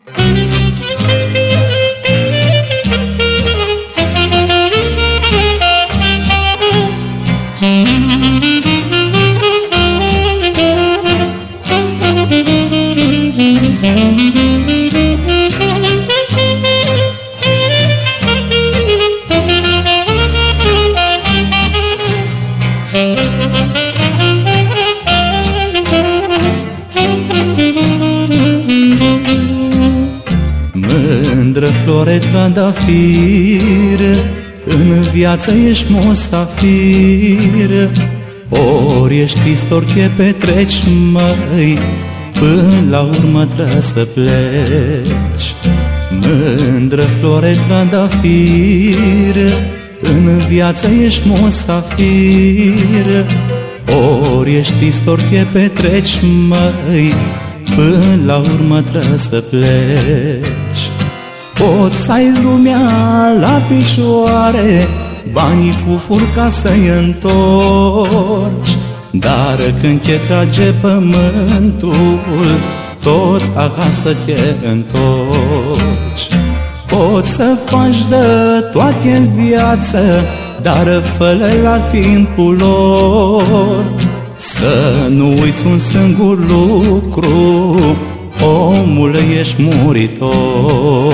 Mândră flore trandafir, în viață ești musafir, ori ești trist, ori ce petreci, măi, până la urmă trebuie să pleci. Mândră flore trandafir, în viață ești musafir, ori ești trist, ori ce petreci, măi, până la urmă trebuie să pleci. Poți să ai lumea la picioare, banii cu furca să-i întorci, dar când te trage pământul, tot acasă te întorci. Poți să faci de toate în viață, dar fă-le la timpul lor. Să nu uiți un singur lucru, omule, ești muritor.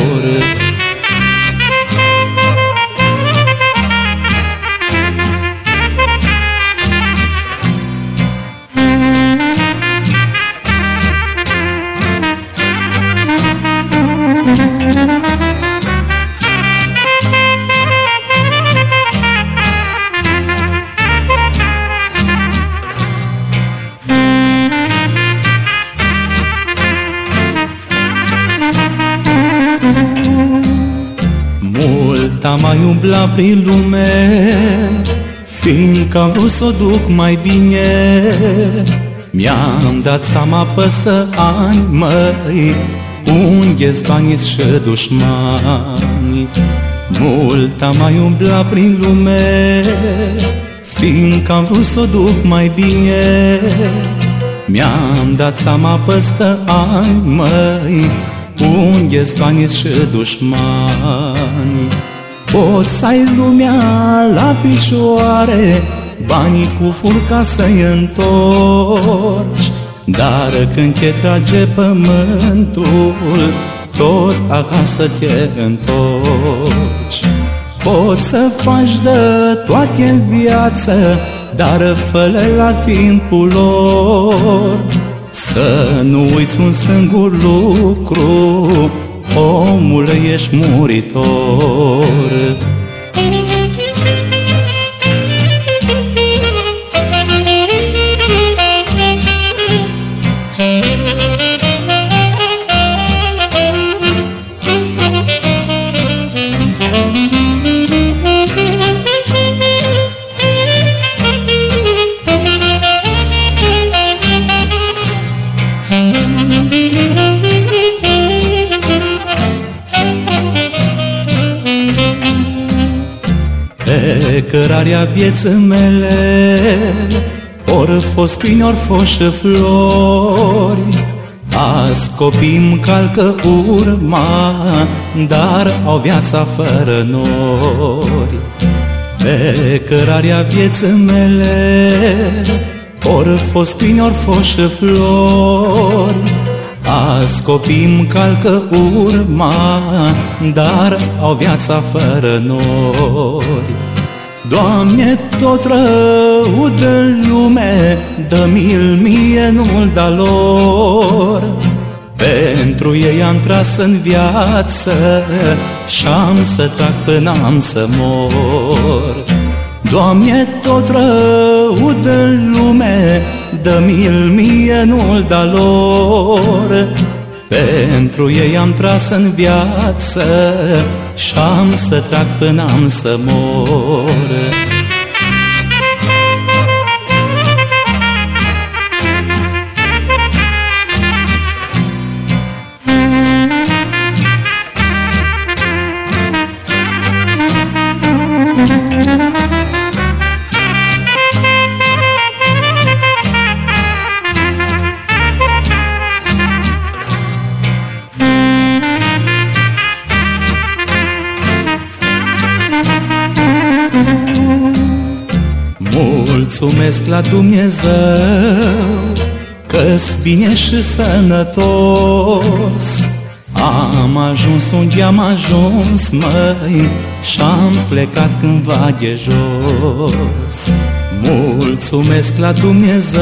Mult am mai umblat prin lume, fiindcă am vrut să o duc mai bine. Mi-am dat seama păstă ani, măi, unde-s banii și dușmani. Mult am mai umblat prin lume, fiindcă am vrut să o duc mai bine. Mi-am dat seama păstă ani, măi, unde-s banii și dușmani. Poți să ai lumea la picioare, banii cu furca să-i întorci, dar când te trage pământul, tot acasă te întorci. Poți să faci de toate în viață, dar fă-le la timpul lor. Să nu uiți un singur lucru, omule, ești muritor. Pe cărarea vieții mele, ori fost pini, ori fost și flori, azi copii-mi calcă urma, dar au viața fără nori. Pe cărarea vieții mele, ori fost pini, ori fost și flori, azi copii-mi calcă urma, dar au viața fără nori. Doamne, tot rău de lume, dă-mi-l mie, nu-l da lor. Pentru ei am tras în viață și-am să trag până am să mor. Doamne, tot rău de lume, dă-mi-l mie, nu-l da lor. Pentru ei am tras în viață și-am să trag până am să mor. mulțumesc la Dumnezeu că-s bine și sănătos. Am ajuns unde am ajuns, măi, și-am plecat cândva de jos. Mulțumesc la Dumnezeu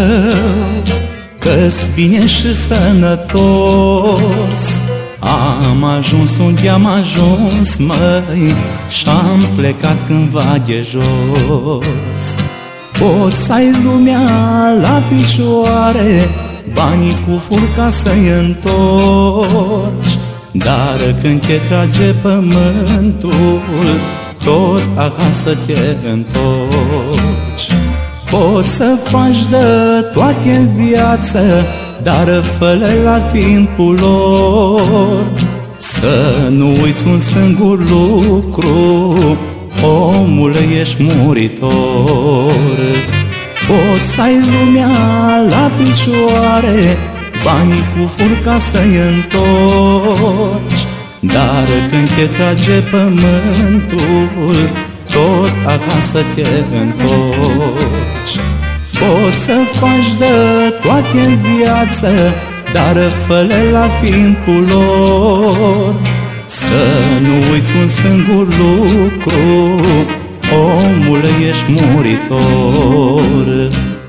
că-s bine și sănătos. Am ajuns unde am ajuns, măi, și-am plecat cândva de jos. Poți să ai lumea la picioare, banii cu furca să-i întorci, dar când te trage pământul, tot acasă te întorci. Poți să faci de toate în viață, dar fă-le la timpul lor. Să nu uiți un singur lucru, omule, ești muritor. Poți să ai lumea la picioare, banii cu furca să-i întorci, dar când te trage pământul, tot acasă te întorci. Poți să faci de toate în viață, dar fă-le la timpul lor. Să nu uiți un singur lucru, omule, ești muritor.